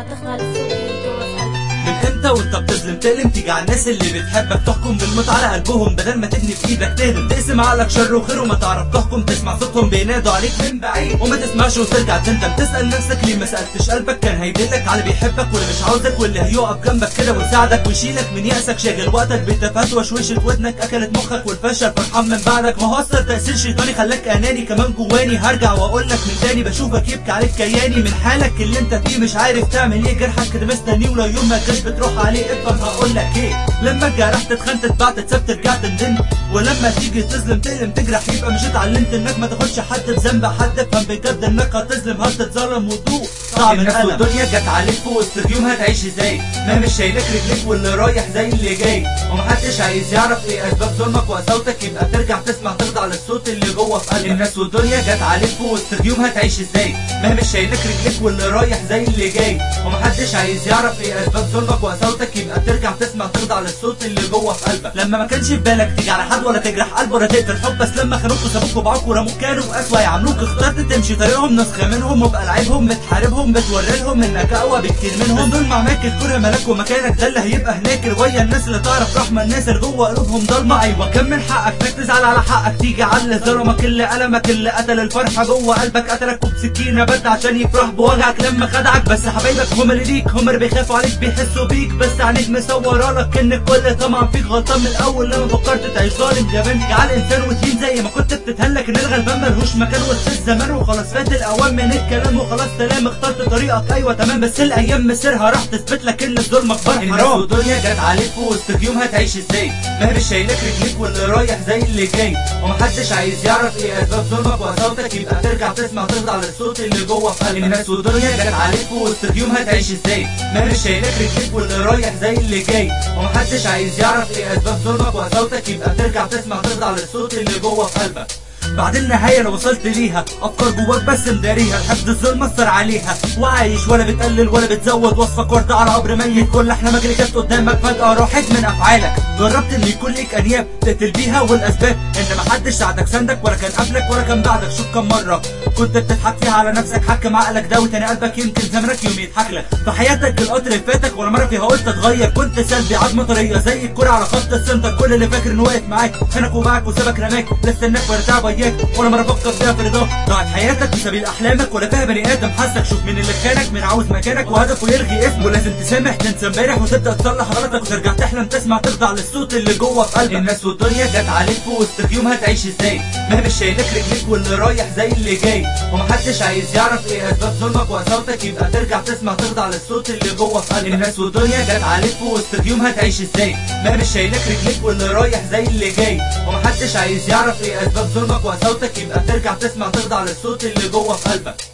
ما تخضع للصوت اللي جوا في قلبك. من امتى وانت بتظلم تقلم تيجي على الناس اللي بتحبك، تحكم بالموت على قلبهم بدل ما تبني في ايدك تهدم، تقسم عقلك شر وخير وما تعرف تحكم، تسمع صوتهم بينادوا عليك من بعيد وما تسمعش وترجع تندم، تسأل نفسك ليه ما سألتش قلبك كان هيدلك على اللي بيحبك واللي مش عاوزك واللي هيقف جنبك كده ويساعدك ويشيلك من يأسك، شاغل وقتك بتفات وشوشة ودنك اكلت مخك والفشل فرحان من بعدك، ما هو اثر تأثير شيطاني خلاك اناني كمان جواني، هرجع واقول لك من تاني بشوفك يبكي عليك كياني من حالك اللي انت فيه مش عارف تعمل ايه، جرحك كده مستنيه ولو يوم ما جاش بتروح عليه افهم هقول لك ايه، لما اتجرحت اتخنت اتبعت اتسبت رجعت ندمت، ولما تيجي تظلم تقلم تجرح يبقى مش اتعلمت انك ما تاخدش حد بذنب حد، افهم بجد انك هتظلم هتتظلم وتدوق طعم الناس والدنيا جت عليك في وسط يوم هتعيش ازاي، ما مش شايلك رجليك واللي رايح زي اللي جاي، ومحدش عايز يعرف ايه اسباب ظلمك وقساوتك، يبقى ترجع تسمع تخضع للصوت اللي جوه في قلبك، الناس والدنيا جت عليك في وسط يوم هتعيش ازاي، ما مش شايلك رجليك واللي رايح زي اللي جاي، ومحدش عايز يعرف ايه اسباب ظلمك وقساوتك، يبقى ترجع تسمع تخضع للصوت اللي جوه في قلبك، لما ما كانش في بالك تيجي على حد ولا تجرح قلب ولا تقتل حب، بس لما خانوك وسابوك وباعوك ورموك كانوا اسوأ يعاملوك، اخترت تمشي طريقهم نسخة منهم وبقى لعيبهم بتحاربهم بتوري لهم انك اقوى بكتير منهم، دول معاك الكره ملاك ومكانك ده اللي هيبقى هناك ويا الناس اللي تعرف رحمه، الناس اللي جوه قلوبهم ضلمه، ايوه كان من حقك انك تزعل على حقك تيجي على اللي ظلمك اللي ألمك اللي قتل الفرحه جوه قلبك، قتلك وبسكينه بد عشان يفرح بوجعك لما خدعك، بس حبايبك هم اللي ليك هم اللي بيخافوا عليك بيحسوا بيك، بس عينيك مصوره لك ان الكل طمعا فيك غلطان من الاول لما فكرت تعيش ظالم يا بنتي على الانسان وتهين زي ما كنت بتتهلك ان الغلبان ملهوش مكان وسط الزمان، وخلاص فات الاوان من الكلام وخلاص سلام اخترت طريقك ايوه تمام، بس الايام مسيرها راح تثبت لك ان الظلم اكبر حرام، الناس والدنيا جت عليك في وسط يوم هتعيش ازاي، ما مش شايلك رجليك واللي رايح زي اللي جاي، ومحدش عايز يعرف ايه اسباب ظلمك وقساوتك، يبقى ترجع تسمع تخضع للصوت اللي جوه في قلبك، الناس والدنيا جت عليك في وسط يوم هتعيش ازاي، ما مش شايلك رجليك واللي رايح زي اللي جاي، ومحدش عايز يعرف ايه اسباب ظلمك وقساوتك، يبقى ترجع تسمع تخضع للصوت اللي جوه في قلبك، بعد النهاية لو وصلت ليها أفكار جواك بس مداريها، الحقد الظلم أثر عليها وعايش ولا بتقلل ولا بتزود وصفك ورد على قبر ميت، كل أحلامك اللي كانت قدامك فجأة راحت من أفعالك، جربت إن يكون ليك أنياب تقتل بيها والأسباب إن محدش ساعدك سندك ولا كان قبلك ولا كان بعدك، شوف كم مرة كنت بتضحك فيها على نفسك، حكم عقلك ده وتاني قلبك يمكن زمنك يوم يضحك لك، في حياتك القطر اللي فاتك ولا مرة فيها قلت اتغير، كنت سلبي عظمة طرية زي الكرة على خط السنتر، كل اللي فاكر إنه واقف معاك خانك وباعك وسابك رماك لا استناك ولا تعب وياك ولا مرة فكر فيها في رضاك، ضاعت حياتك بسبيل احلامك ولا فيها بني ادم حسك، شوف مين اللي خانك من عاوز مكانك وهدفه يلغي اسمه، لازم تسامح تنسى امبارح وتبدا تصلح غلطك وترجع تحلم تسمع تخضع للصوت اللي جوه في قلبك، الناس والدنيا جت عليك في وسط يوم هتعيش ازاي، ما مش شايلك رجليك واللي رايح زي اللي جاي، ومحدش عايز يعرف ايه اسباب ظلمك وقساوتك، يبقى ترجع تسمع تخضع للصوت اللي جوه في قلبك، الناس والدنيا جت عليك في وسط يوم هتعيش ازاي، ما مش شايلك رجليك واللي رايح زي اللي جاي، ومحدش عايز يعرف ايه اسباب ظلمك وقساوتك، يبقى ترجع تسمع تخضع للصوت اللي جوه في قلبك.